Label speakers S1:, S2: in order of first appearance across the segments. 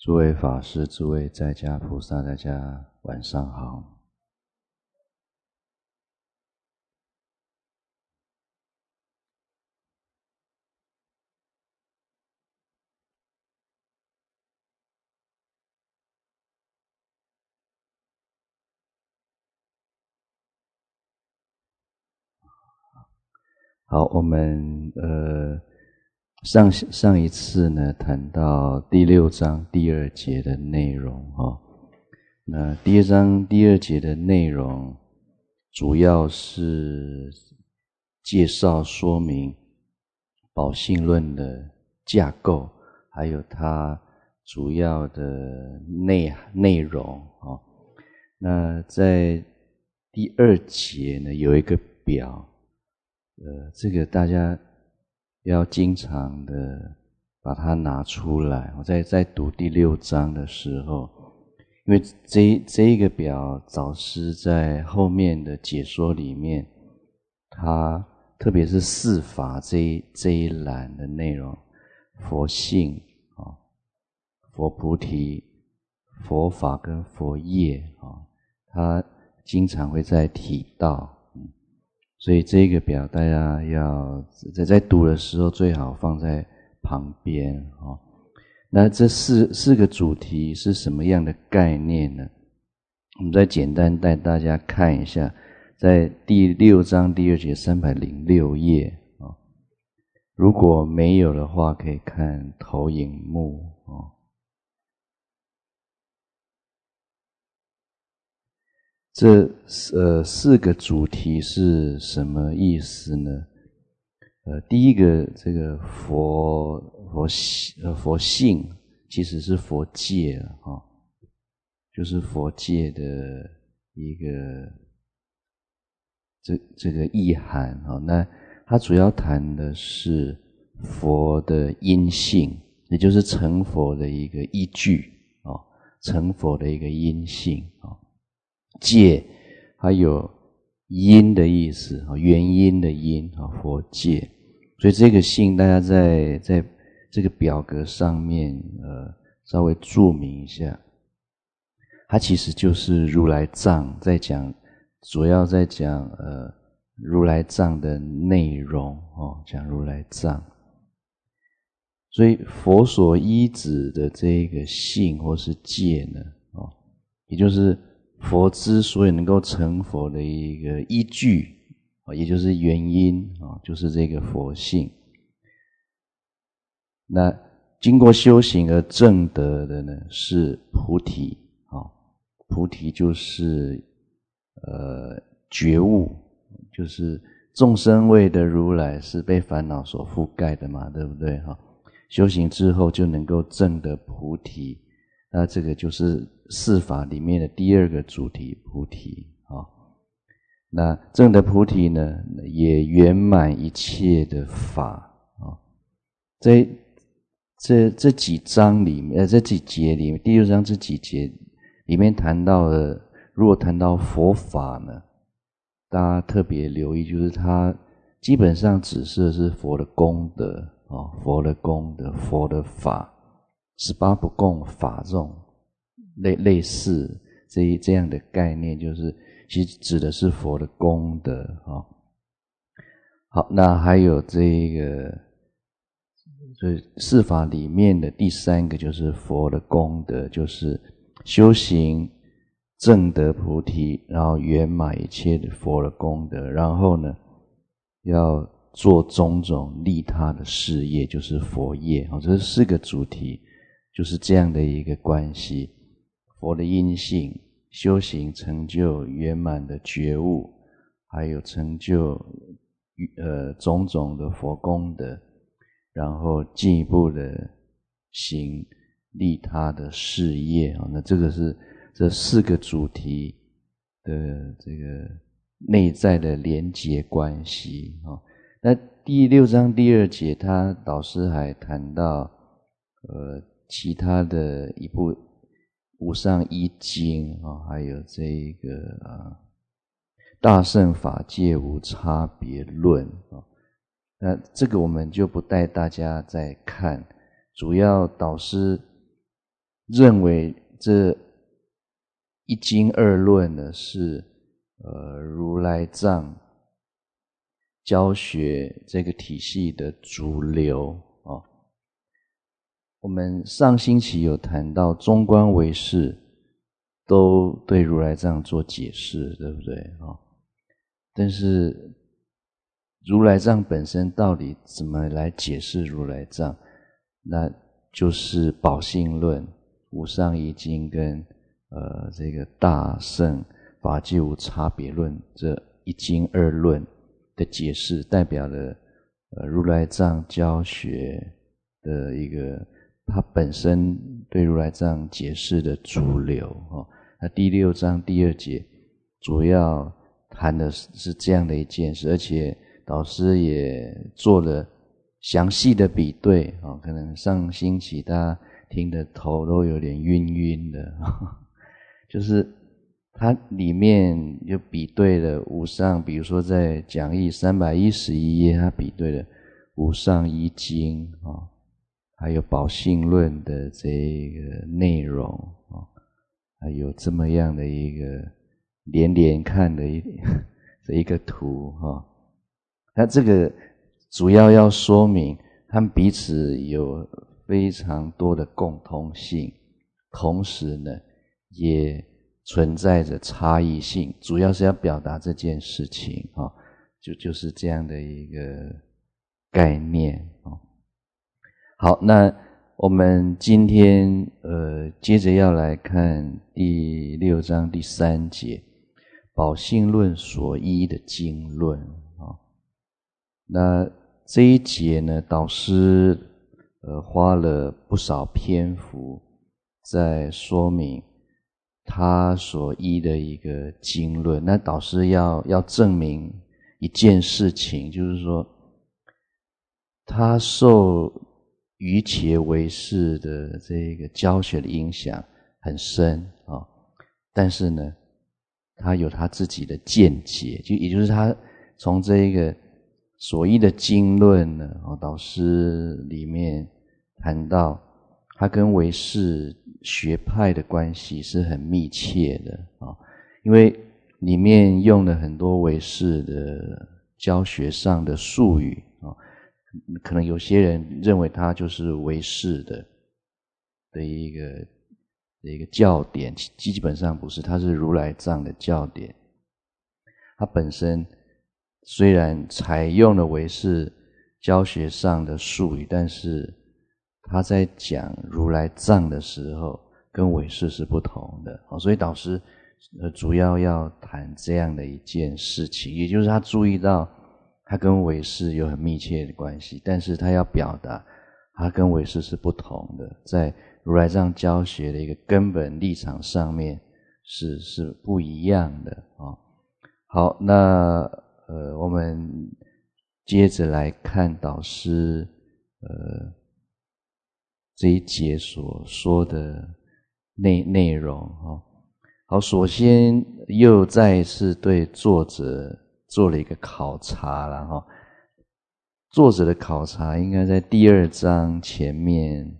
S1: 诸位法师、诸位在家菩萨，大家晚上好。好，我们上一次呢谈到第6章第2节的内容那第2章第2节的内容主要是介绍说明宝性论的架构，还有它主要的内容那在第2节呢有一个表，这个大家要经常的把它拿出来。我在读第6章的时候，因为这一个表早师在后面的解说里面，他特别是4法这一栏的内容，佛性佛菩提、佛法跟佛业他经常会在提到。所以这个表大家要在读的时候最好放在旁边那这四个主题是什么样的概念呢？我们再简单带大家看一下，在第6章第2节306页如果没有的话可以看投影幕这4个主题是什么意思呢？第一个，这个佛性其实是佛界就是佛界的一个这个意涵那它主要谈的是佛的因性，也就是成佛的一个依据成佛的一个因性界还有因的意思原因的因佛界。所以这个性大家在这个表格上面稍微注明一下，它其实就是如来藏主要在讲如来藏的内容讲如来藏。所以佛所依止的这个性或是界呢也就是佛之所以能够成佛的一个依据也就是原因就是这个佛性。那经过修行而证得的呢是菩提菩提就是觉悟，就是众生位的如来是被烦恼所覆盖的嘛，对不对修行之后就能够证得菩提，那这个就是4法里面的第2个主题菩提那证得菩提呢也圆满一切的法这几章里面这几节里面，第6章这几节里面谈到的，如果谈到佛法呢，大家特别留意，就是它基本上指示的是佛的功德佛的功德、佛的法，18不共法这种类似这样的概念，就是其实指的是佛的功德好，那还有这个所以4法里面的第3个就是佛的功德，就是修行证得菩提，然后圆满一切的佛的功德，然后呢要做种种利他的事业，就是佛业这4个主题就是这样的一个关系。佛的因性，修行成就圆满的觉悟，还有成就种种的佛功德，然后进一步的行利他的事业那这个是这4个主题的这个内在的连结关系那第6章第2节他导师还谈到其他的一部无上一经还有这个大乘法界无差别论那这个我们就不带大家再看，主要导师认为这一经二论呢是如来藏教学这个体系的主流啊。我们上星期有谈到中观唯识都对如来藏做解释，对不对啊？但是如来藏本身到底怎么来解释如来藏，那就是宝性论、无上义经跟这个大乘法界无差别论这一经二论的解释，代表了如来藏教学的一个它本身对如来藏解释的主流哦。那第6章第2节主要谈的是这样的一件事，而且导师也做了详细的比对哦，可能上星期大家听的头都有点晕晕的，就是它里面就比对了无上，比如说在讲义311页，它比对了无上义经啊，还有宝性论的这个内容啊，还有这么样的一个连连看的一个图哈。那这个主要要说明他们彼此有非常多的共通性，同时呢也存在着差异性，主要是要表达这件事情啊，就是这样的一个概念啊。好，那我们今天接着要来看第6章第3节宝性论所依的经论啊。那这一节呢，导师花了不少篇幅在说明他所依的一个经论。那导师要证明一件事情，就是说他受瑜伽唯识的这个教学的影响很深啊，但是呢他有他自己的见解，也就是他从这个所依的经论呢，导师里面谈到他跟唯识学派的关系是很密切的啊，因为里面用了很多唯识的教学上的术语啊，可能有些人认为它就是唯识的一个教典，基本上不是，它是如来藏的教典。它本身虽然采用了唯识教学上的术语，但是他在讲如来藏的时候跟唯识是不同的，所以导师主要谈这样的一件事情，也就是他注意到他跟唯识有很密切的关系，但是他要表达他跟唯识是不同的，在如来藏教学的一个根本立场上面是不一样的啊。好，那我们接着来看导师这一节所说的内容哈。好，首先又再一次对作者做了一个考察了哈。作者的考察应该在第2章前面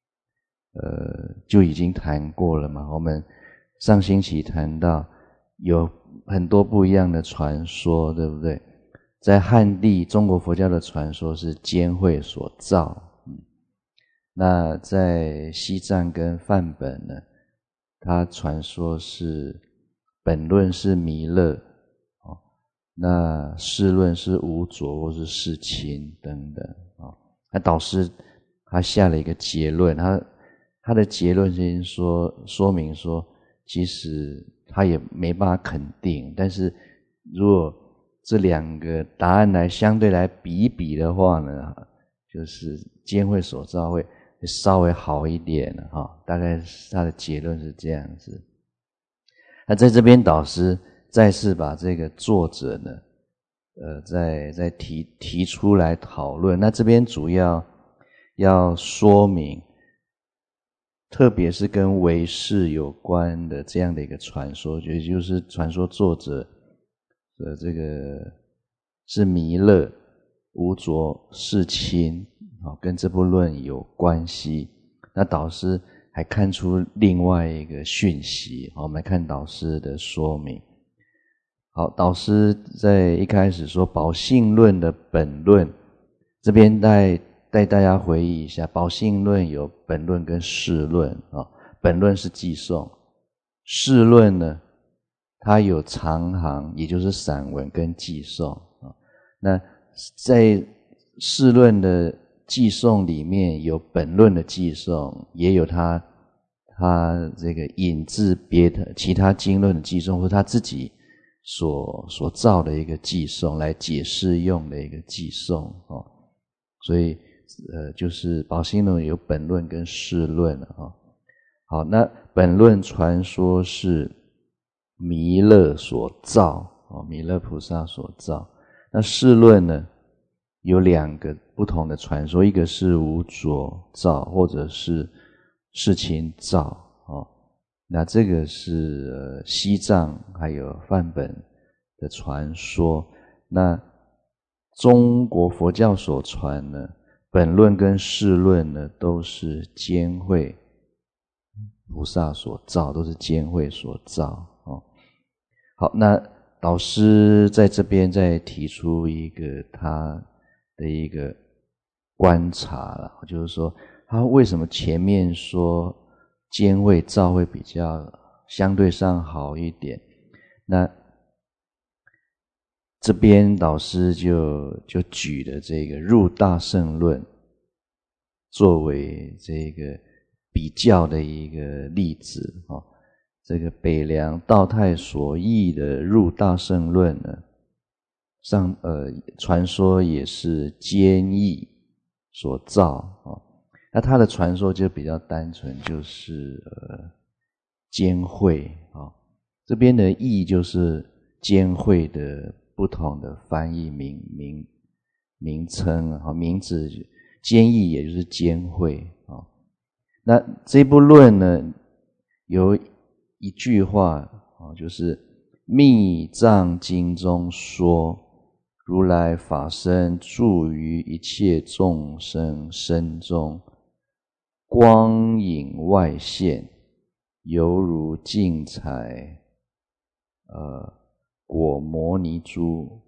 S1: 就已经谈过了嘛。我们上星期谈到有很多不一样的传说，对不对？在汉地中国佛教的传说是监慧所造，那在西藏跟梵本呢，他传说是本论是弥勒，那释论是无着或是世亲等等。那导师他下了一个结论，他的结论是说明说，其实他也没办法肯定，但是如果这两个答案来相对来比一比的话呢，就是监慧所造会稍微好一点哈，大概他的结论是这样子。那在这边导师再次把这个作者呢再提出来讨论。那这边主要说明，特别是跟唯识有关的这样的一个传说，也就是传说作者的这个是弥勒、无着、世亲，跟这部论有关系。那导师还看出另外一个讯息。我们来看导师的说明。好，导师在一开始说宝性论的本论，这边带大家回忆一下，宝性论有本论跟释论啊。本论是寄颂，释论呢，它有长行，也就是散文跟寄颂啊。那在释论的寄颂里面，有本论的寄颂，也有他这个引自别的其他经论的寄颂，或他自己所造的一个寄颂来解释用的一个寄颂哦。所以就是宝性论有本论跟释论啊。好，那本论传说是弥勒所造哦，弥勒菩萨所造。那释论呢，有2个不同的传说，一个是无着造，或者是世亲造哦。那这个是西藏还有梵本的传说。那中国佛教所传呢，本论跟释论呢，都是监慧菩萨所造，都是监慧所造哦。好，那导师在这边再提出一个他的一个观察了，就是说他为什么前面说监慧造会比较相对上好一点，那这边导师就举了这个入大乘论作为这个比较的一个例子哦。这个北凉道太所译的入大乘论呢，传说也是监译所造哦。那他的传说就比较单纯，就是监慧哦。这边的译就是监慧的不同的翻译名称啊，名字监译也就是监慧啊。那这部论呢，有一句话啊，就是密藏经中说，如来法身住于一切众生身中，光影外现，犹如镜彩果摩尼珠，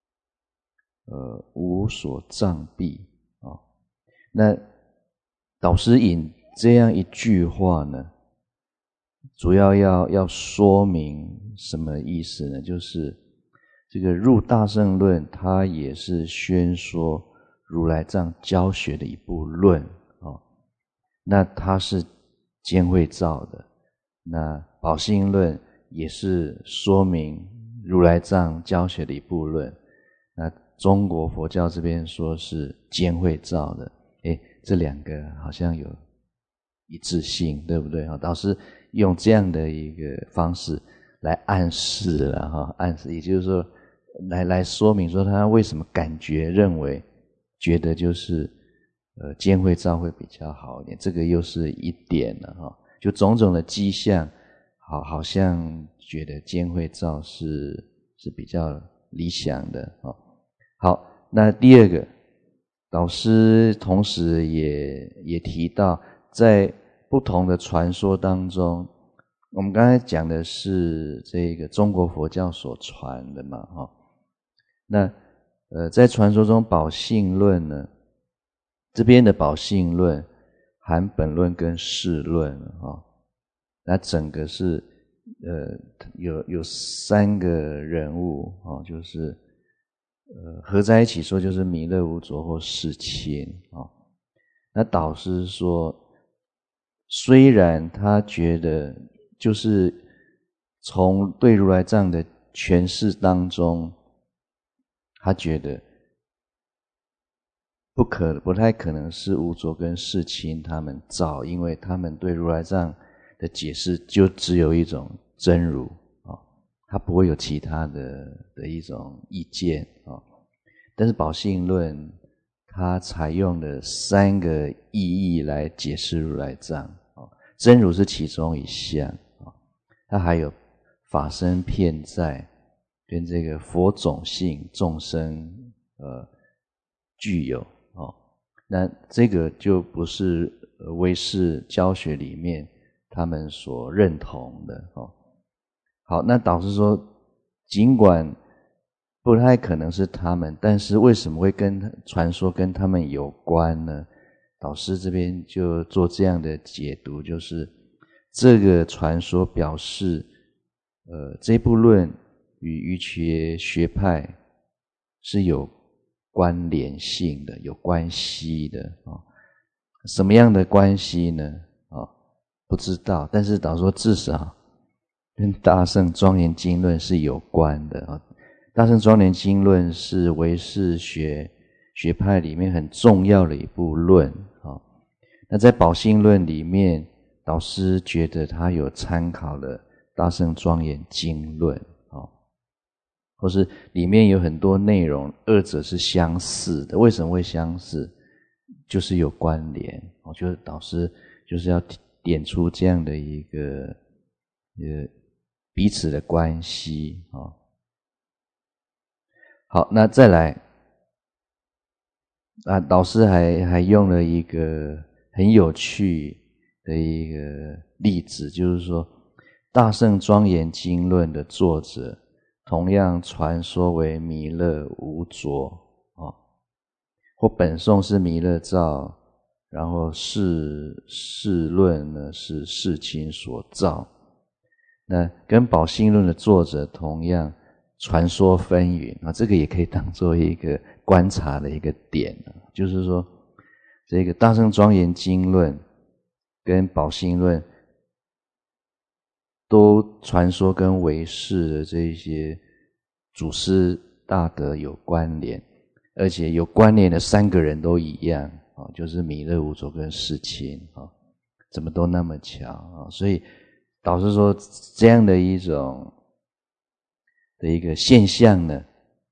S1: 无所障蔽啊。那导师引这样一句话呢，主要要说明什么意思呢？就是这个入大乘论，它也是宣说如来藏教学的一部论哦。那它是监慧造的，那宝性论也是说明如来藏教学的一部论。那中国佛教这边说是监慧造的，这2个好像有一致性，对不对？导师用这样的一个方式来暗示了哈，暗示，也就是说来说明说他为什么觉得就是监慧造会比较好一点，这个又是一点了哈。就种种的迹象，好像觉得监慧造是比较理想的哦。好，那第2个，导师同时也提到，在不同的传说当中，我们刚才讲的是这个中国佛教所传的嘛，那在传说中宝性论呢，这边的宝性论含本论跟释论那整个是有3个人物就是合在一起说就是弥勒无着或世亲那导师说，虽然他觉得就是从对如来藏的诠释当中，他觉得不太可能是无着跟世亲他们造，因为他们对如来藏的解释就只有一种真如他不会有其他的一种意见但是宝性论它采用了3个意义来解释如来藏真如是其中一项它还有法身遍在跟这个佛种性众生具有那这个就不是唯识教学里面他们所认同的哦。好，那导师说，尽管不太可能是他们，但是为什么会传说跟他们有关呢？导师这边就做这样的解读，就是这个传说表示，这部论与瑜伽学派是有关联性的，有关系的啊。什么样的关系呢？啊，不知道，但是导师说至少跟大乘庄严经论是有关的啊。大乘庄严经论是唯识学派里面很重要的一部论啊。那在宝性论里面，导师觉得他有参考了大乘庄严经论啊，或是里面有很多内容，二者是相似的。为什么会相似？就是有关联。我觉得导师就是要点出这样的一个彼此的关系啊。好，那再来啊，导师还用了一个很有趣的一个例子，就是说大乘庄严经论的作者同样传说为弥勒无着啊，或本颂是弥勒造，然后释论呢是世亲所造。那跟宝性论的作者同样传说纷纭啊，这个也可以当做一个观察的一个点啊，就是说这个大乘庄严经论跟宝性论都传说跟唯识的这些祖师大德有关联，而且有关联的三个人都一样啊，就是弥勒无着跟世亲啊，怎么都那么巧啊，所以导师说这样的一种的一个现象呢，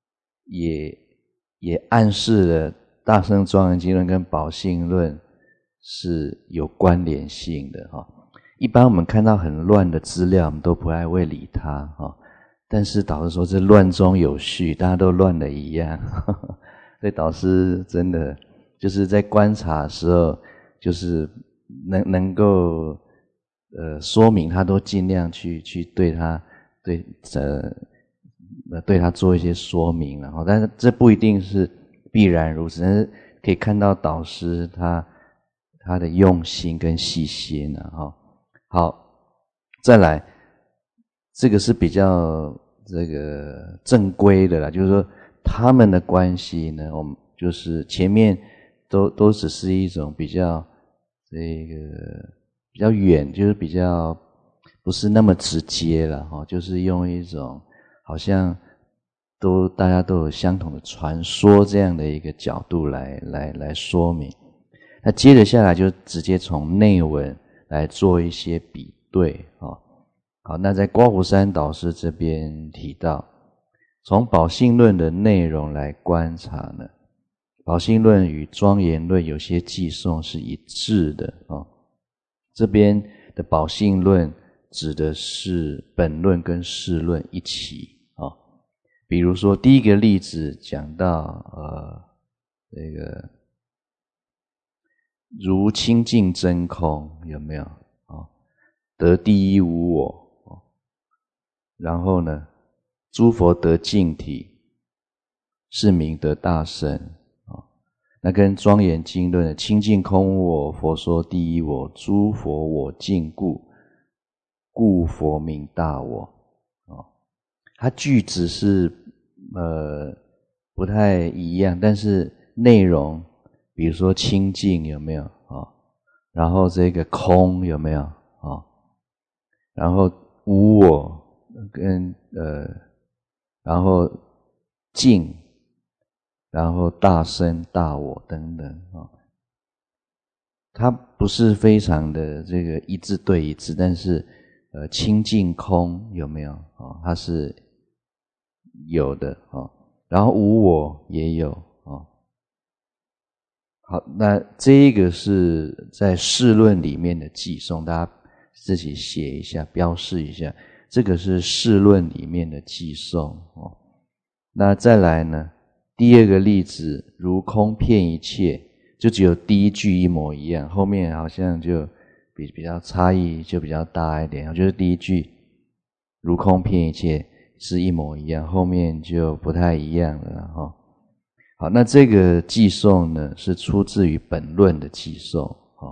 S1: 也暗示了大乘庄严经论跟宝性论是有关联性的哈。一般我们看到很乱的资料，我们都不太会理它哈。但是导师说这乱中有序，大家都乱的一样，所以导师真的就是在观察的时候，就是能够说明他都尽量去对他对他做一些说明，然后但是这不一定是必然如此，但是可以看到导师他的用心跟细心啊。好，再来这个是比较这个正规的啦，就是说他们的关系呢，我们就是前面都只是一种比较这个比较远，就是比较不是那么直接了哈，就是用一种好像大家都有相同的传说这样的一个角度来说明。那接着下来就直接从内文来做一些比对啊。好，那在刮胡山导师这边提到，从宝性论的内容来观察呢，宝性论与庄严论有些寄颂是一致的啊。这边的宝性论指的是本论跟释论一起啊。比如说第一个例子讲到这个如清净真空，有没有啊？得第一无我，然后呢，诸佛得净体，是名得大乘啊。那跟庄严经论的清净空我，佛说第一我，诸佛我净故佛名大我啊。它句子是不太一样，但是内容比如说清净有没有啊？然后这个空有没有啊？然后无我跟然后净，然后大身大我等等啊。它不是非常的这个一字对一字，但是清净空有没有啊？它是有的啊。然后无我也有啊。好，那这一个是在释论里面的寄颂，大家自己写一下，标示一下，这个是释论里面的寄颂哦。那再来呢，第二个例子，如空遍一切， 就只有第一句一模一样，后面好像就比较差异就比较大一点，就是第一句如空遍一切是一模一样，后面就不太一样了哈。好，那这个偈颂呢是出自于本论的偈颂。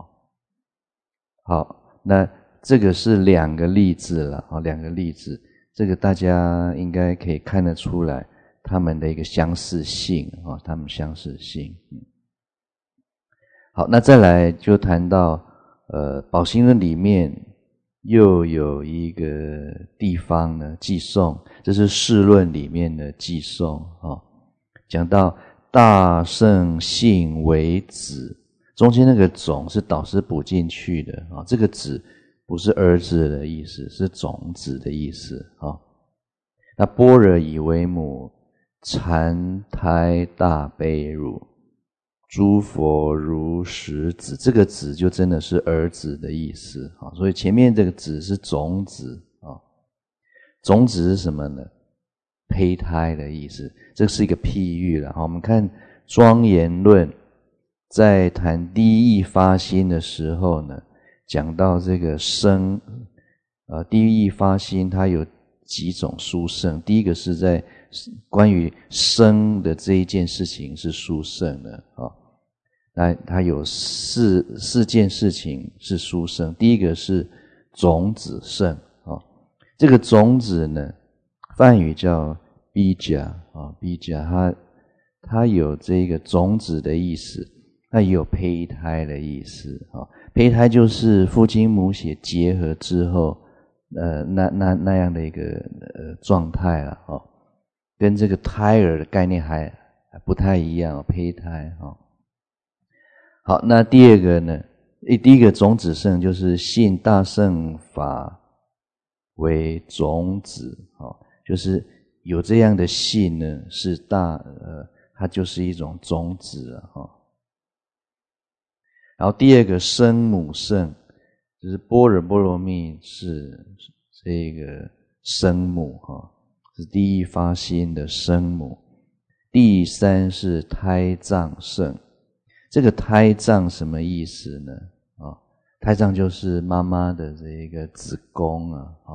S1: 好，那这个是2个例子了，2个例子，这个大家应该可以看得出来他们的一个相似性，他们相似性。好，那再来就谈到宝心论里面又有一个地方呢偈颂，这是释论里面的偈颂，讲到大圣性为子，中间那个种是导师补进去的这个子不是儿子的意思，是种子的意思那般若以为母，禅胎大悲乳，诸佛如实子，这个子就真的是儿子的意思所以前面这个子是种子种子是什么呢？胚胎的意思，这是一个譬喻了我们看庄严论在谈第一义发心的时候呢，讲到这个生第一义发心它有几种殊胜，第一个是在关于生的这一件事情是殊胜的那它有四件事情是殊胜，第一个是种子胜这个种子呢梵语叫 bija bija 它有这个种子的意思，它也有胚胎的意思胚胎就是父精母血结合之后那样的一个状态了跟这个胎儿的概念还不太一样胚胎好，那第二个呢第一个种子圣就是信大乘法为种子就是有这样的信呢是它就是一种种子然后第二个生母圣就是般若波罗蜜是这个生母是第一发心的生母。第三是胎藏圣，这个胎藏什么意思呢？胎藏就是妈妈的这个子宫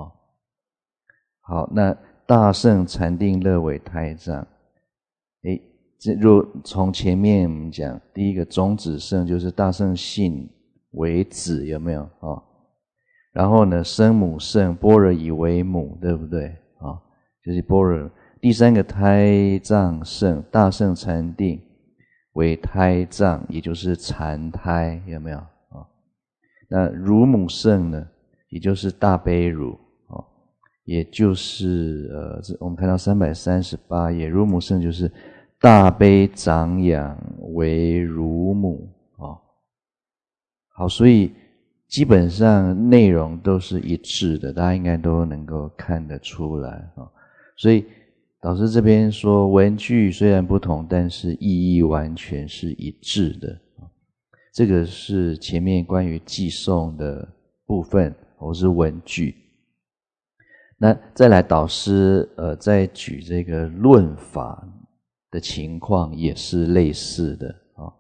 S1: 好，那大圣禅定乐为胎藏。若从前面我们讲，第一个种子圣就是大圣性为子，有没有然后呢，生母圣，般若以为母，对不对就是般若。第三个胎藏圣，大圣禅定为胎藏，也就是禅胎，有没有那乳母圣呢，也就是大悲乳也就是我们看到338页，乳母圣就是大悲长养为乳母好，所以基本上内容都是一致的，大家应该都能够看得出来所以导师这边说文句虽然不同，但是意义完全是一致的这个是前面关于偈颂的部分或是文句。那再来导师再举这个论法的情况也是类似的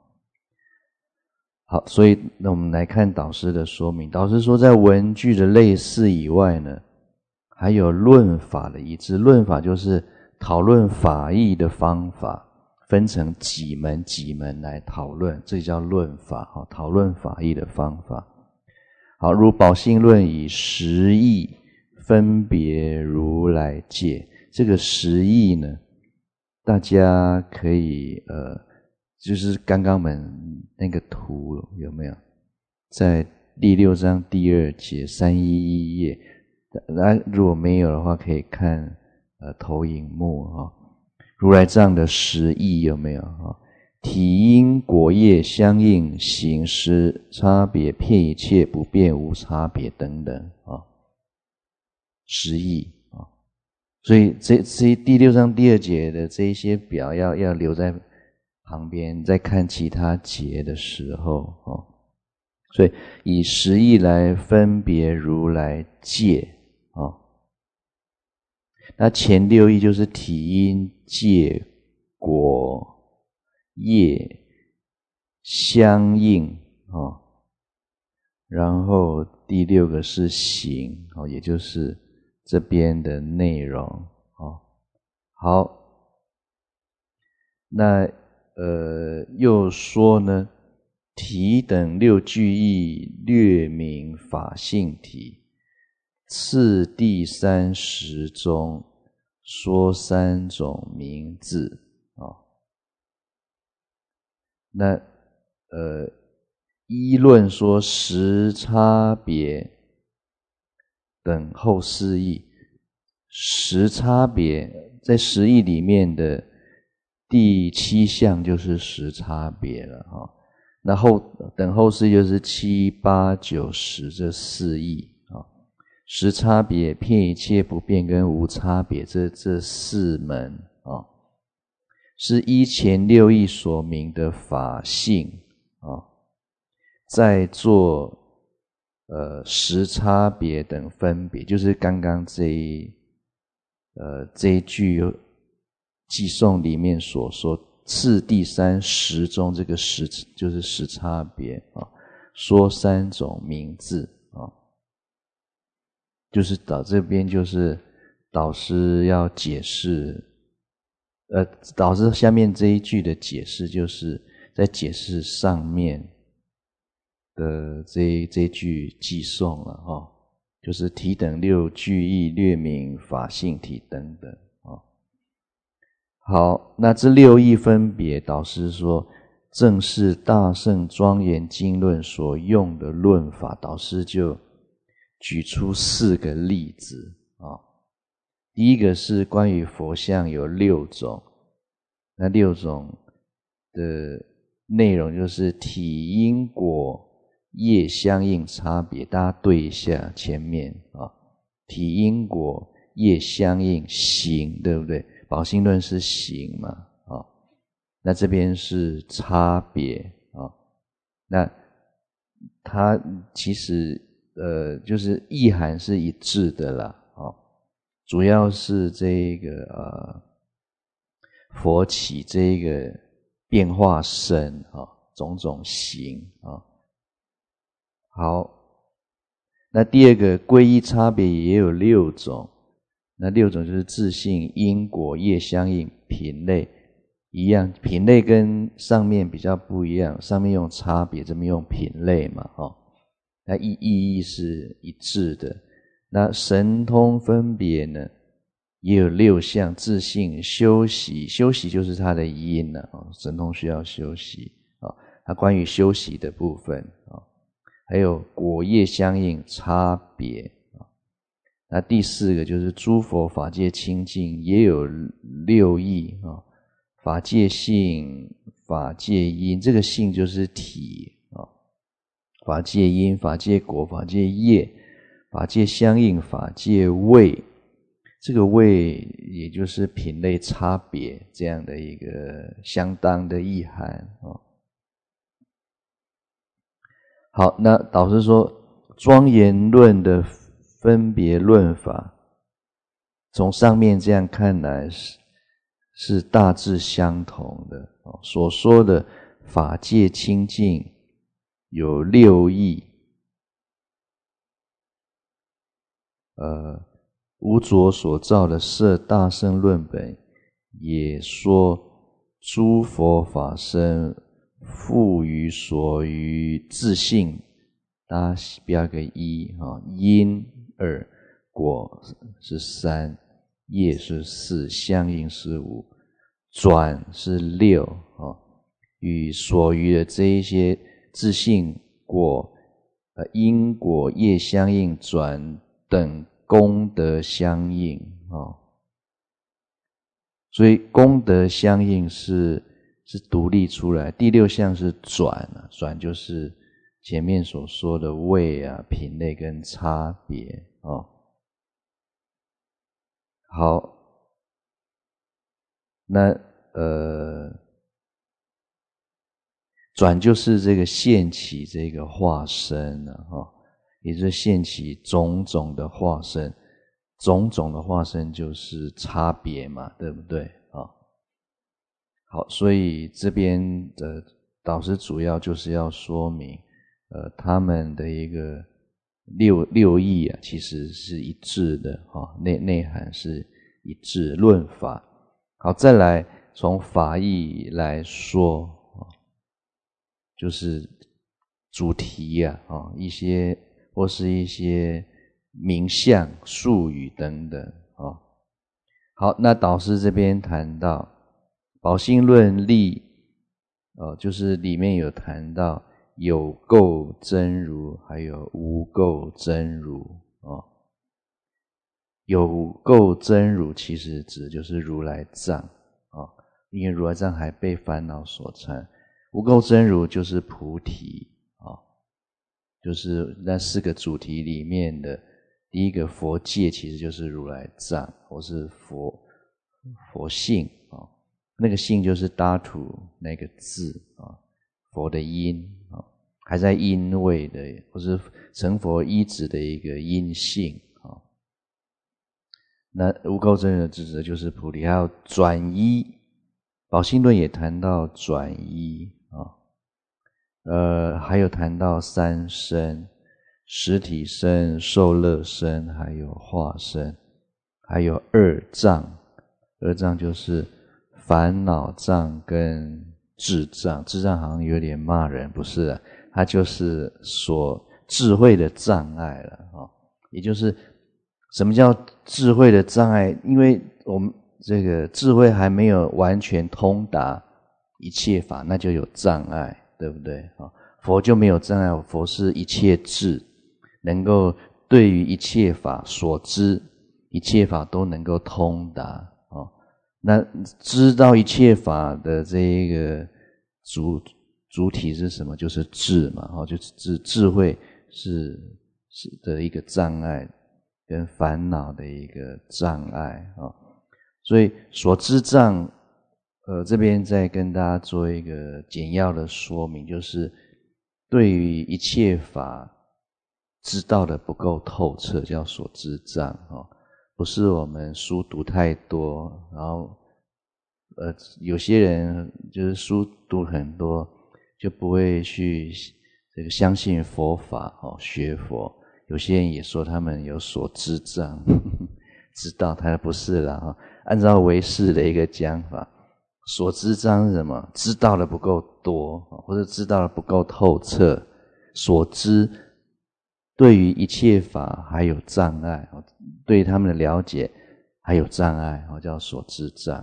S1: 好，所以那我们来看导师的说明。导师说在文句的类似以外呢，还有论法的一致。论法就是讨论法义的方法，分成几门来讨论，这叫论法讨论法义的方法。好，如宝性论以十义分别如来界，这个十义呢大家可以就是刚刚我们那个图有没有在第6章第2节311页，如果没有的话可以看投影幕如来藏的十义有没有体因果业相应，行施差别，遍一切不变无差别等等十义所以这第6章第2节的这一些表要留在旁边，在看其他节的时候所以以十义来分别如来界那前6义就是体因界果业相应然后第6个是行也就是这边的内容好，那又说呢，题等6句义略明法性体，次第30中说3种名字那依论说时差别等后4义，时差别在10义里面的第7项就是时差别了那等后4义就是7、8、9、10这4义时差别、遍一切不变跟无差别这4门是依前6义所明的法性再做时差别等分别，就是刚刚这一句偈颂里面所说次第30中这个时就是时差别说3种名字就是到这边就是导师要解释导师下面这一句的解释就是在解释上面的这一句偈颂了就是题等6句义略明法性体等等好，那这6义分别导师说正是大乘庄严经论所用的论法，导师就举出4个例子第一个是关于佛像有6种，那6种的内容就是体因果业相应差别，大家对一下前面体因果业相应行，对不对？宝性论是行嘛那这边是差别那它其实就是意涵是一致的啦主要是这个佛起这个变化身种种行好，那第2个皈依差别也有6种，那6种就是自性、因果、业相应、品类一样，品类跟上面比较不一样，上面用差别，这边用品类嘛那意义是一致的。那神通分别呢也有6项，自性、修习，修习就是它的因神通需要修习它关于修习的部分还有果业相应差别那第4个就是诸佛法界清净也有6义法界性、法界因，这个性就是体法界因、法界果、法界业、法界相应、法界位，这个位也就是品类差别这样的一个相当的意涵好，那导师说庄严论的分别论法从上面这样看来是大致相同的所说的法界清净有6义无着所造的摄大乘论本也说诸佛法身复于所于自性，大家标个1因2，果是3，业是4，相应是5，转是6与所于的这一些自性果因果业相应转等功德相应所以功德相应是独立出来。第6项是转转就是前面所说的位品类跟差别好，那转就是这个现起这个化身也就是现起种种的化身，种种的化身就是差别嘛，对不对好，所以这边的导师主要就是要说明，他们的一个六义啊，其实是一致的哈，内涵是一致，论法。好，再来从法义来说，就是主题啊，一些或是一些名相、术语等等啊。好，那导师这边谈到宝性论例，就是里面有谈到有垢真如，还有无垢真如啊。有垢真如其实指就是如来藏啊，因为如来藏还被烦恼所缠。无垢真如就是菩提啊，就是那4个主题里面的第一个佛界，其实就是如来藏，或是佛性啊。那个性就是达土那个字啊，佛的因啊，还在因位的，或是成佛依止的一个因性啊。那无垢真如的指责就是菩提，还有转依，宝性论也谈到转依啊，还有谈到3身，实体身、受乐身，还有化身，还有2障。2障就是烦恼障跟智障。智障好像有点骂人，不是啊，它就是智慧的障碍了啊。也就是什么叫智慧的障碍？因为我们这个智慧还没有完全通达一切法，那就有障碍，对不对？佛就没有障碍，佛是一切智，能够对于一切法所知，一切法都能够通达。那知道一切法的这一个主体是什么？就是智嘛，就是智慧是的一个障碍，跟烦恼的一个障碍啊。所以所知障，这边再跟大家做一个简要的说明，就是对于一切法知道的不够透彻，叫所知障不是我们书读太多，然后有些人就是书读很多，就不会去这个相信佛法学佛。有些人也说他们有所知障，知道他不是啦按照唯识的一个讲法，所知障是什么？知道的不够多，或者知道的不够透彻，所知对于一切法还有障碍，对他们的了解还有障碍，叫所知障。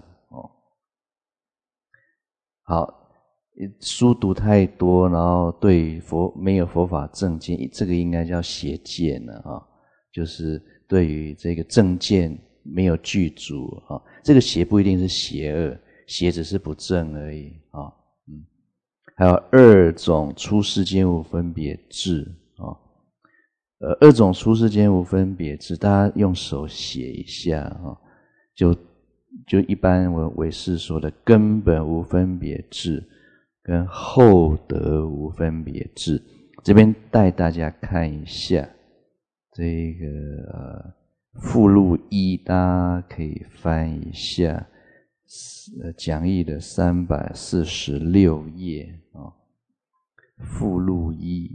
S1: 好，书读太多，然后对没有佛法正见，这个应该叫邪见了就是对于这个正见没有具足这个邪不一定是邪恶，邪只是不正而已还有2种出世间无分别智2种出世间无分别智，大家用手写一下就一般唯识说的根本无分别智跟后得无分别智。这边带大家看一下这个附录1，大家可以翻一下讲义的346页附录1。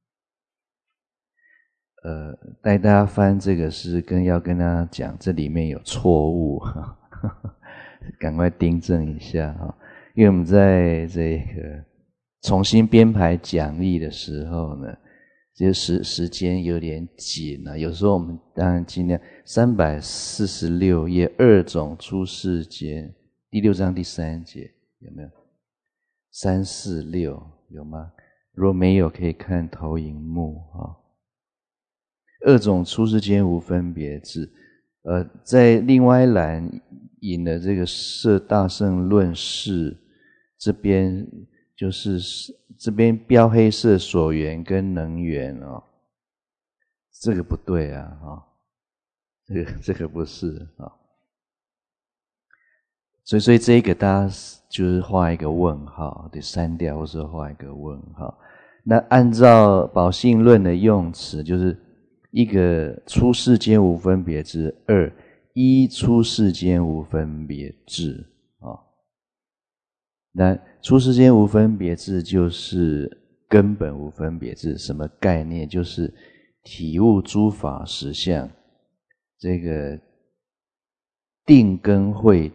S1: 带大家翻这个是要跟大家讲，这里面有错误赶快订正一下因为我们在这个重新编排讲义的时候呢，这时间有点紧有时候我们当然尽量346页2种出世间第6章第3节有没有？346有吗？如果没有，可以看投影幕2种出世间无分别智，在另外一栏引了这个摄大乘论释，这边就是这边标黑色所缘跟能缘这个不对这个不是所以这一个大家就是画一个问号，得删掉或是画一个问号。那按照宝性论的用词，就是一个出世间无分别智，2一出世间无分别智那出世间无分别智就是根本无分别智，什么概念？就是体悟诸法实相，这个定跟慧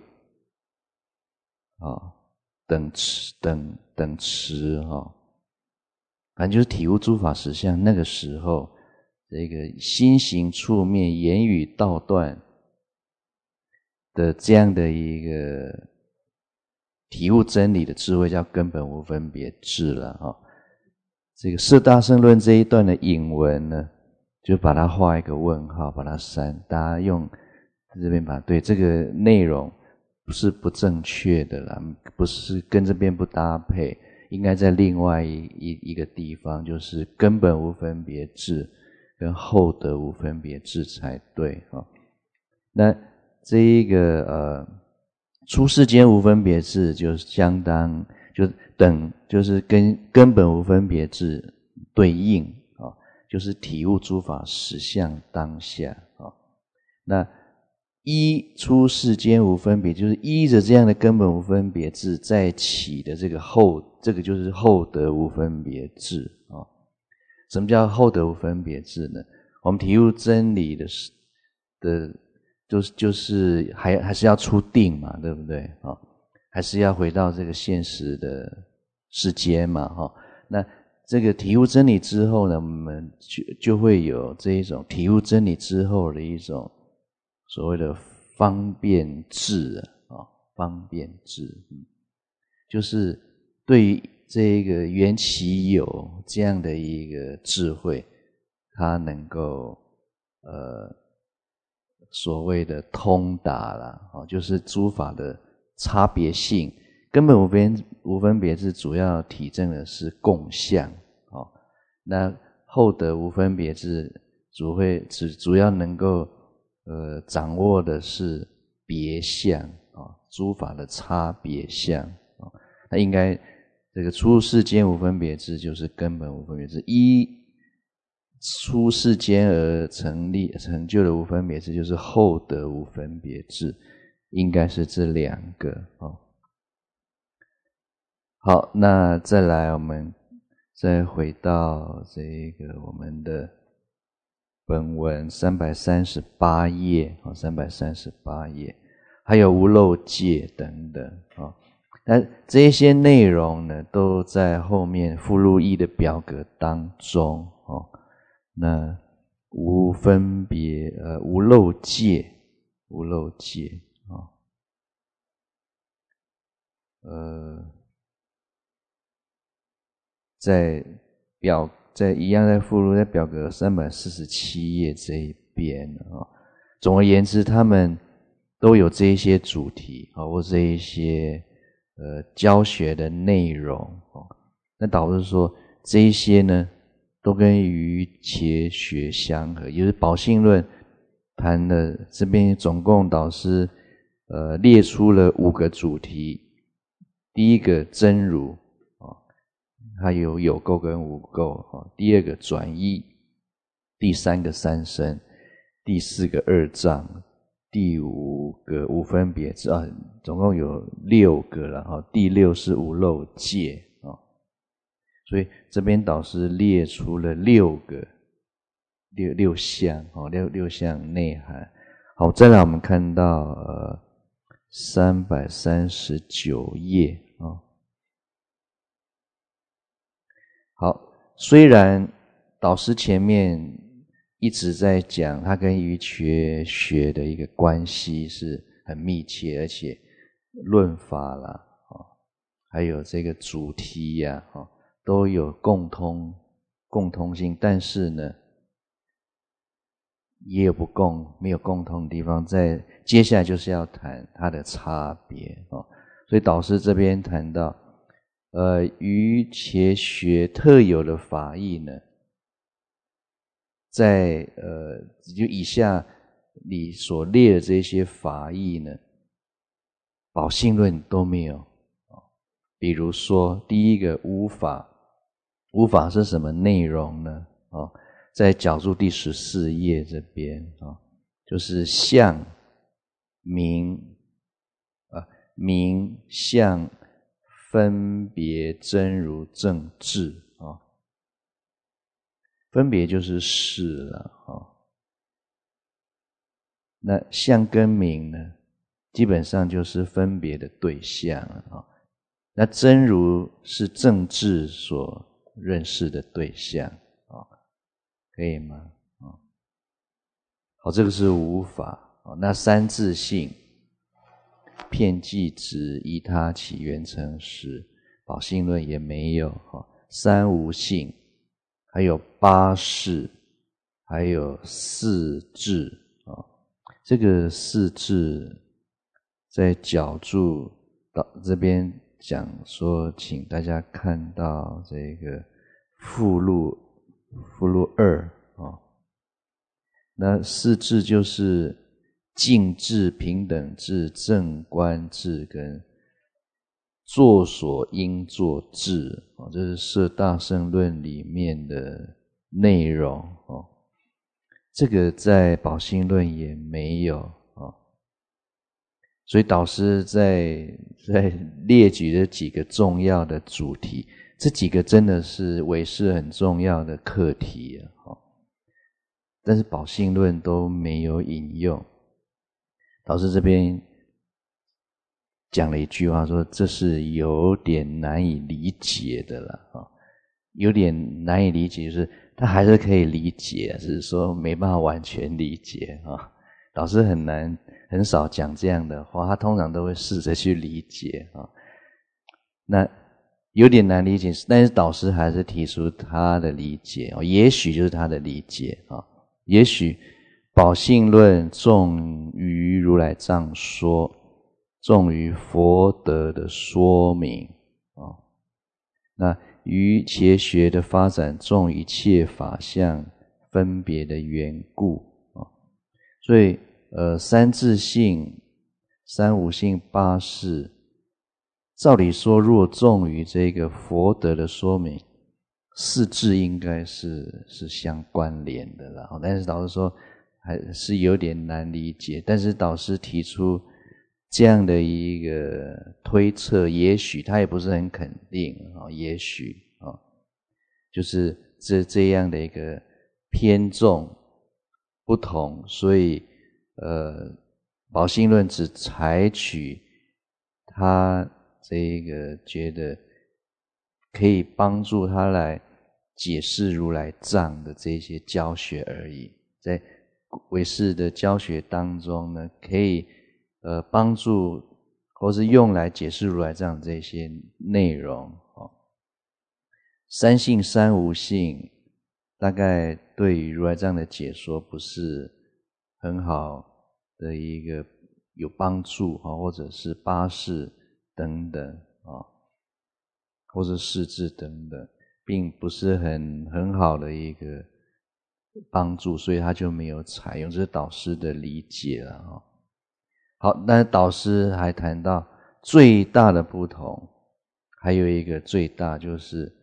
S1: 等持反正就是体悟诸法实相。那个时候，这个心行处灭、言语道断的这样的一个体悟真理的智慧，叫根本无分别智了这个《四大乘论》这一段的引文呢，就把它画一个问号，把它删。大家用这边对这个内容不是不正确的啦，不是跟这边不搭配，应该在另外一个地方，就是根本无分别智跟后得无分别智才对那这一个出世间无分别智就相当就是跟根本无分别智对应就是体悟诸法实相当下那依出世间无分别，就是依着这样的根本无分别智再起的这个就是后得无分别智什么叫后得无分别智呢？我们体悟真理的就是还是要出定嘛，对不对还是要回到这个现实的世间嘛那这个体悟真理之后呢，我们就会有这一种体悟真理之后的一种所谓的方便智方便智就是对于这个缘起有这样的一个智慧，它能够所谓的通达啦就是诸法的差别性。根本无分别智主要体证的是共相那后得无分别智主要能够掌握的是别相诸法的差别相那应该这个出世间无分别智就是根本无分别智，依出世间而成就的无分别智就是后得无分别智，应该是这两个好，那再来我们再回到这个我们的本文338页338页，还有无漏戒等等那这一些内容呢，都在后面附录1的表格当中那无分别无漏戒在一样在附录在表格347页这一边总而言之，他们都有这一些主题或这一些教学的内容那导致说这一些呢都跟瑜伽学相合，也就是宝性论谈的这边总共导师列出了5个主题。第一个真如它有垢跟无垢第二个转依，第三个三身，第四个二障，第5个无分别智总共有6个了第6是无漏戒所以这边导师列出了6项6项内涵。好，再来我们看到339页好，虽然导师前面一直在讲他跟瑜伽学的一个关系是很密切，而且论法啦还有这个主题都有共通性，但是呢也有没有共通的地方，在接下来就是要谈它的差别所以导师这边谈到瑜伽学特有的法义呢，在就以下你所列的这些法义呢，宝性论都没有比如说第一个无法是什么内容呢在角注第14页这边就是相名相分别真如正智啊，分别就是事了啊。那相跟名呢，基本上就是分别的对象啊。那真如是正智所认识的对象啊，可以吗？好，这个是无法。那三自性，遍计执依他起缘成实，宝性论也没有。三无性，还有八事，还有四智。这个四智在角注到这边讲说，请大家看到这个附录2啊。那四智就是净智、平等智、正观智跟作所应作智，这是摄大乘论里面的内容。这个在宝性论也没有。所以导师在列举这几个重要的主题，这几个真的是唯识很重要的课题但是宝性论都没有引用。导师这边讲了一句话说，这是有点难以理解的了有点难以理解，就是他还是可以理解，只是说没办法完全理解导师很少讲这样的话，他通常都会试着去理解那有点难理解，但是导师还是提出他的理解也许就是他的理解也许宝性论重于如来藏说，重于佛德的说明那于伽学的发展重一切法相分别的缘故所以三自性、三无性、八事，照理说若重于这个佛德的说明，四智应该是相关联的啦。但是导师说还是有点难理解，但是导师提出这样的一个推测，也许他也不是很肯定也许就是这样的一个偏重不同，所以宝性论只采取他这个觉得可以帮助他来解释如来藏的这些教学而已，在唯识的教学当中呢，可以帮助或是用来解释如来藏的这些内容三性三无性大概对于如来藏的解说不是很好的一个有帮助或者是八事等等或者四智等等，并不是很好的一个帮助，所以他就没有采用，这是导师的理解了好，那导师还谈到最大的不同，还有一个最大就是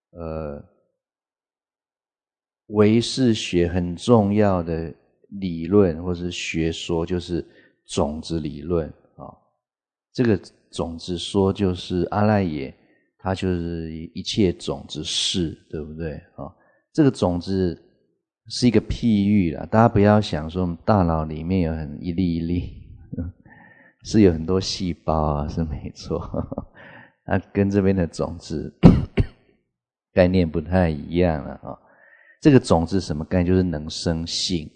S1: 唯识学很重要的理论或是学说就是种子理论这个种子说就是阿赖耶，它就是一切种子是，对不对这个种子是一个譬喻啦，大家不要想说我们大脑里面有一粒一粒是有很多细胞是没错它跟这边的种子概念不太一样了这个种子什么概念？就是能生性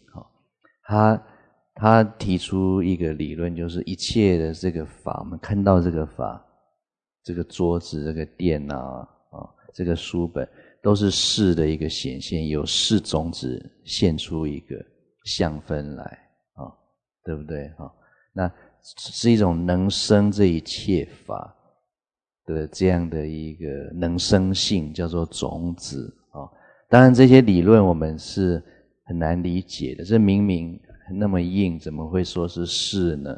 S1: 他提出一个理论，就是一切的这个法，我们看到这个法，这个桌子、这个电脑这个书本，都是识的一个显现，由识种子现出一个相分来对不对那是一种能生这一切法的这样的一个能生性，叫做种子当然这些理论我们是很难理解的，这明明那么硬，怎么会说是是呢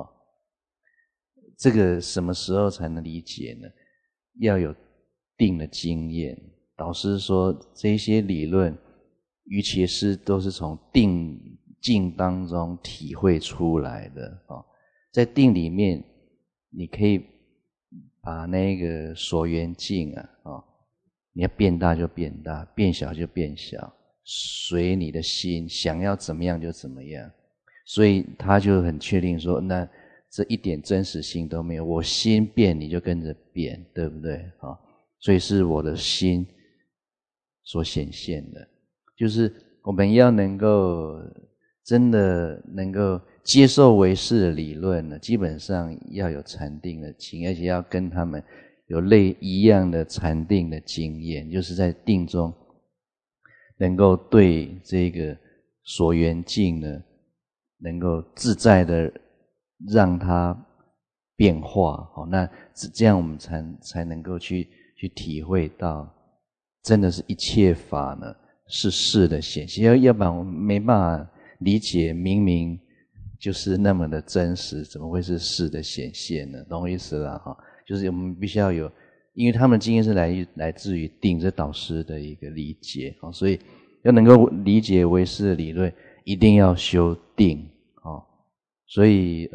S1: 这个什么时候才能理解呢？要有定的经验。导师说这些理论于其是都是从定境当中体会出来的在定里面你可以把那个所缘境你要变大就变大，变小就变小，随你的心想要怎么样就怎么样。所以他就很确定说，那这一点真实性都没有，我心变你就跟着变，对不对？所以是我的心所显现的。就是我们要能够真的能够接受唯识的理论呢，基本上要有禅定的经，而且要跟他们有一样的禅定的经验，就是在定中能够对这个所缘境呢，能够自在的让它变化。那这样我们才能够去体会到，真的是一切法呢是事的显现，要不然我们没办法理解，明明就是那么的真实，怎么会是事的显现呢？懂我意思啦？就是我们必须要有，因为他们的经验是来自于定，这导师的一个理解，所以要能够理解唯识的理论，一定要修定。所以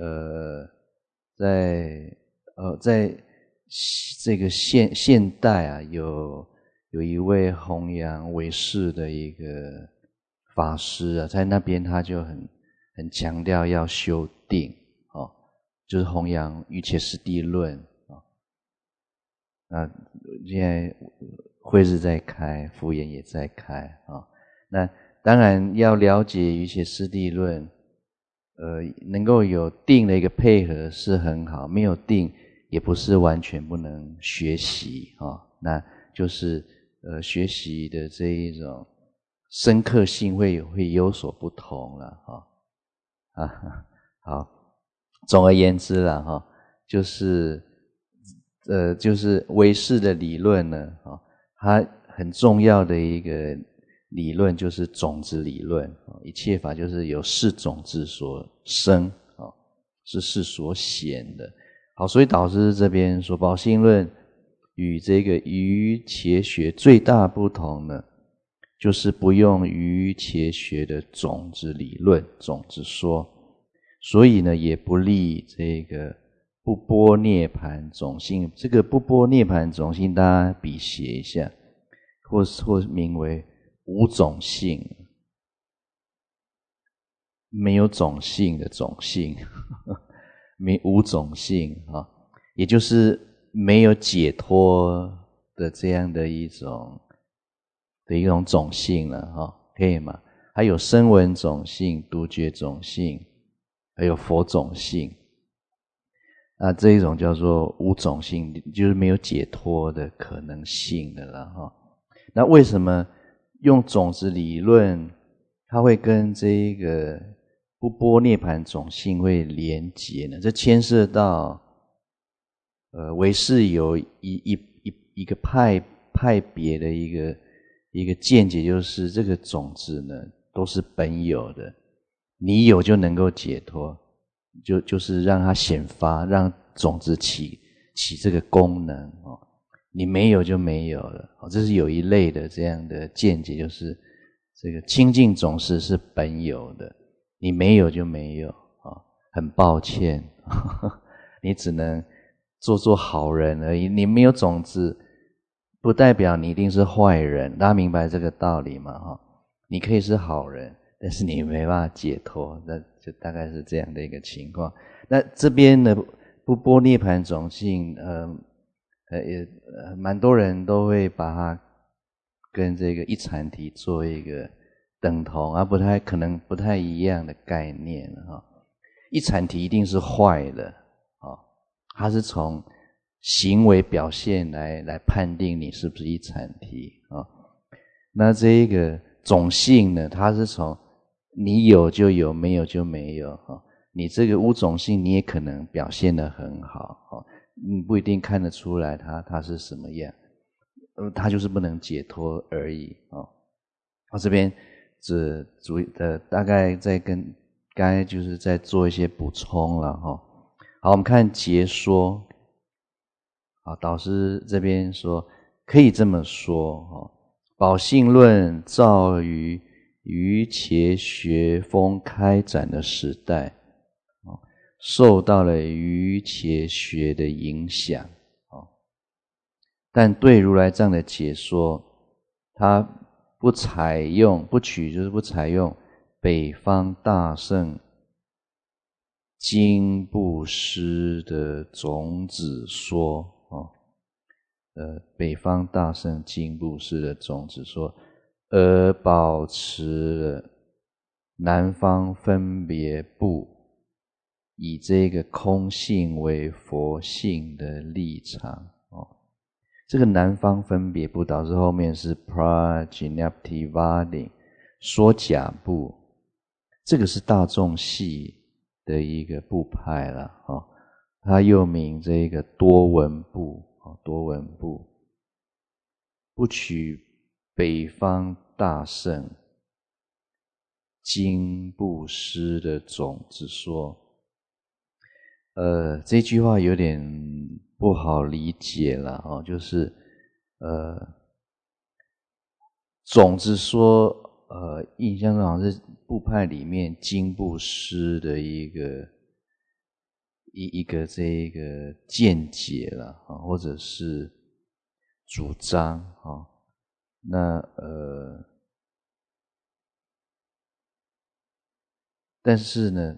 S1: 在这个现代有一位弘扬唯识的一个法师在那边他就很强调要修定，就是弘扬瑜伽师地论。那现在会日在开，福研也在开那当然要了解瑜伽师地论，能够有定的一个配合是很好，没有定也不是完全不能学习那就是学习的这一种深刻性会有所不同了好，总而言之啦就是唯识的理论呢它很重要的一个理论就是种子理论，一切法就是由是种子所生，是事所显的。好，所以导师这边说宝性论与这个瑜伽学最大不同呢，就是不用瑜伽学的种子理论、种子说，所以呢也不立这个不般涅槃种性。这个不般涅槃种性大家笔写一下，或名为无种性，没有种性的种性无种性也就是没有解脱的这样的一种种性了可以吗？还有声闻种性、独觉种性，还有佛种性，这一种叫做无种性，就是没有解脱的可能性的了那为什么用种子理论它会跟这个不般涅槃种性会连结呢？这牵涉到唯识有一个派别的一个见解，就是这个种子呢都是本有的，你有就能够解脱，就是让它显发，让种子起这个功能你没有就没有了这是有一类的这样的见解，就是这个清净种子是本有的，你没有就没有很抱歉你只能做好人而已，你没有种子不代表你一定是坏人，大家明白这个道理吗？你可以是好人，但是你没办法解脱，那就大概是这样的一个情况。那这边的不般涅槃种性也蛮多人都会把它跟这个一禅体做一个等同可能不太一样的概念一禅体一定是坏的它是从行为表现来判定你是不是一禅体那这个种性呢，它是从你有就有，没有就没有你这个无种性你也可能表现得很好你不一定看得出来它是什么样，它就是不能解脱而已这边大概在跟刚才就是在做一些补充了好，我们看结说导师这边说可以这么说宝性论造于瑜伽学风开展的时代受到了瑜伽学的影响但对如来藏的解说，他不取，就是不采用北方大圣经布施的种子说北方大圣经布施的种子说，而保持了南方分别部以这个空性为佛性的立场这个南方分别部导致后面是 Prajnaptivadi 说假部，这个是大众系的一个部派啦它又名这个多闻部多闻部，不取北方大圣经布施的种子说。这句话有点不好理解了就是种子说印象中好像是部派里面经布施的一个这个见解了或者是主张那但是呢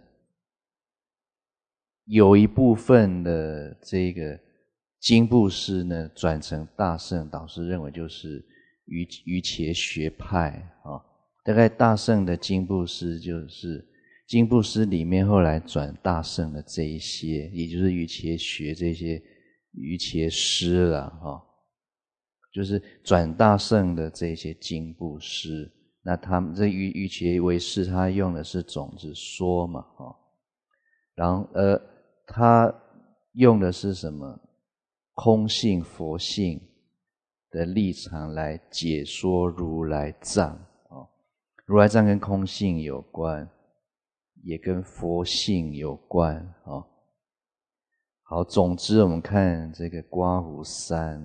S1: 有一部分的这个经布施呢转成大乘，导师认为就是瑜伽学派大概大乘的经布施就是经布施里面后来转大乘的这一些，也就是瑜伽学这些瑜伽师啦就是转大乘的这些经布施，那他们这瑜伽为师他用的是种子说嘛然后他用的是什么空性佛性的立场来解说如来藏如来藏跟空性有关，也跟佛性有关好，总之我们看这个刮胡三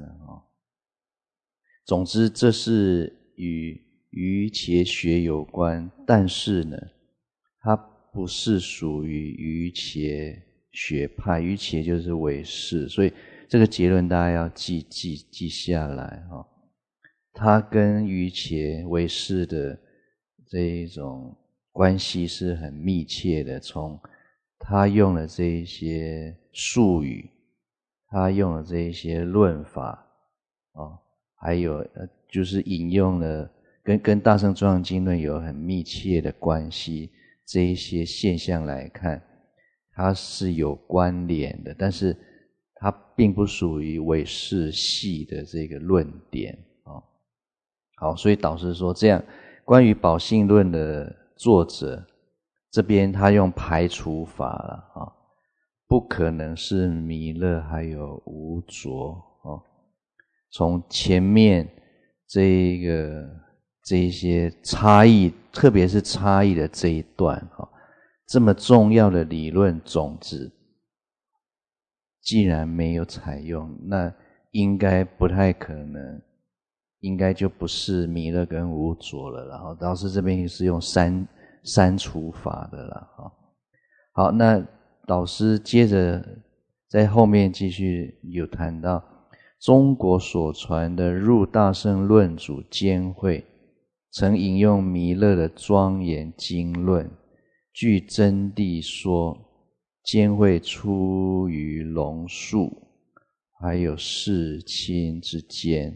S1: 总之这是与瑜伽学有关，但是呢它不是属于瑜伽学派，瑜伽就是唯识，所以这个结论大家要记下来它跟瑜伽唯识的这一种关系是很密切的，从他用了这一些术语，他用了这一些论法还有就是引用了跟大乘庄严经论有很密切的关系，这一些现象来看它是有关联的，但是它并不属于唯识系的这个论点好，所以导师说这样，关于宝性论的作者这边他用排除法了不可能是弥勒还有无着从前面这一些差异，特别是差异的这一段这么重要的理论种子既然没有采用，那应该不太可能，应该就不是弥勒跟无着了啦导师这边是用删除法的啦好，那导师接着在后面继续有谈到中国所传的入大乘论主监会曾引用弥勒的庄严经论，据真谛说监会出于龙树还有世亲之间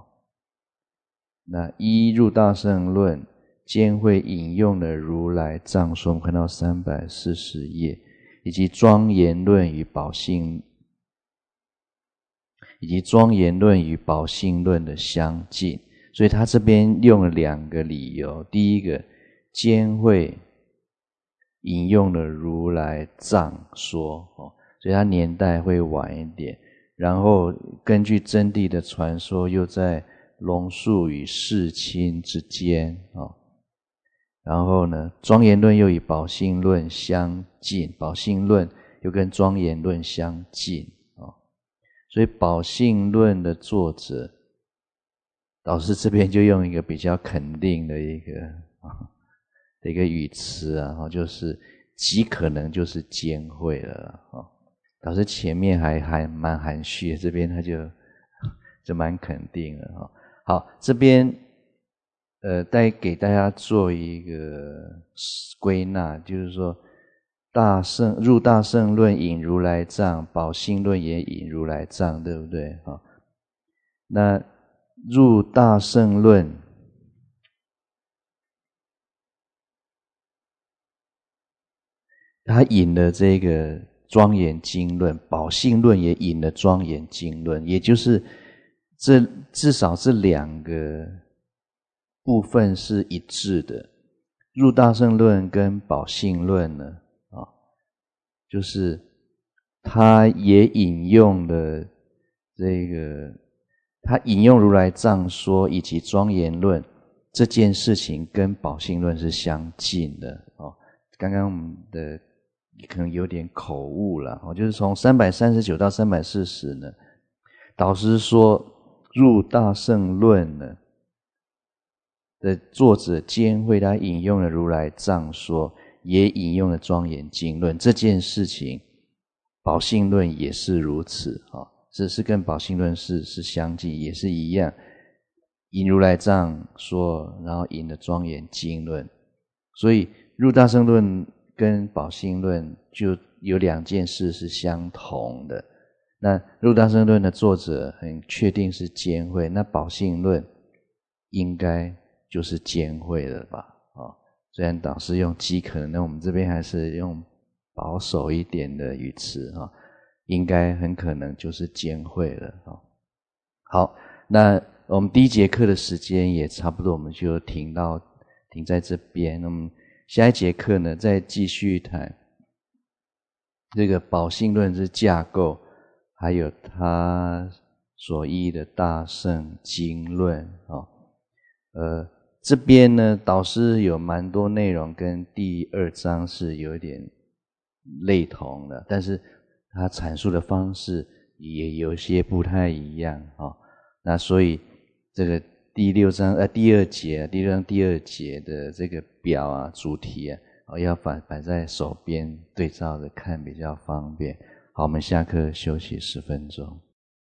S1: 那依入大乘论监会引用了如来藏说，我们看到340页，以及庄严论与宝性论的相近，所以他这边用了2个理由。第一个，监会引用了如来藏说所以它年代会晚一点，然后根据真谛的传说又在龙树与世亲之间然后呢庄严论又与宝性论相近，宝性论又跟庄严论相近所以宝性论的作者导师这边就用一个比较肯定的一个语词就是极可能就是监会了导师前面还蛮含蓄的，这边他就就蛮肯定的哈。好，这边给大家做一个归纳，就是说入大乘论引如来藏，宝性论也引如来藏，对不对？那入大乘论，他引了这个庄严经论，宝性论也引了庄严经论，也就是至少这两个部分是一致的。入大乘论跟宝性论呢，就是他也引用了他引用如来藏说以及庄严论这件事情跟宝性论是相近的刚刚我们的可能有点口误了就是从339到340呢，导师说入大乘论呢的作者监慧他引用了如来藏说，也引用了庄严经论，这件事情宝性论也是如此这是跟宝性论是相近，也是一样引如来藏说，然后引了庄严经论，所以入大乘论跟宝性论就有两件事是相同的。那入大乘论的作者很确定是监慧，那宝性论应该就是监慧了吧虽然导师用饥渴，那我们这边还是用保守一点的语词应该很可能就是监慧了好，那我们第一节课的时间也差不多，我们就停在这边。那么下一节课呢，再继续谈这个宝性论之架构，还有它所依的大乘经论这边呢，导师有蛮多内容跟第2章是有点类同的，但是他阐述的方式也有些不太一样那所以这个第2章第6章第2节的这个表主题要摆在手边对照着看比较方便。好，我们下课休息10分钟。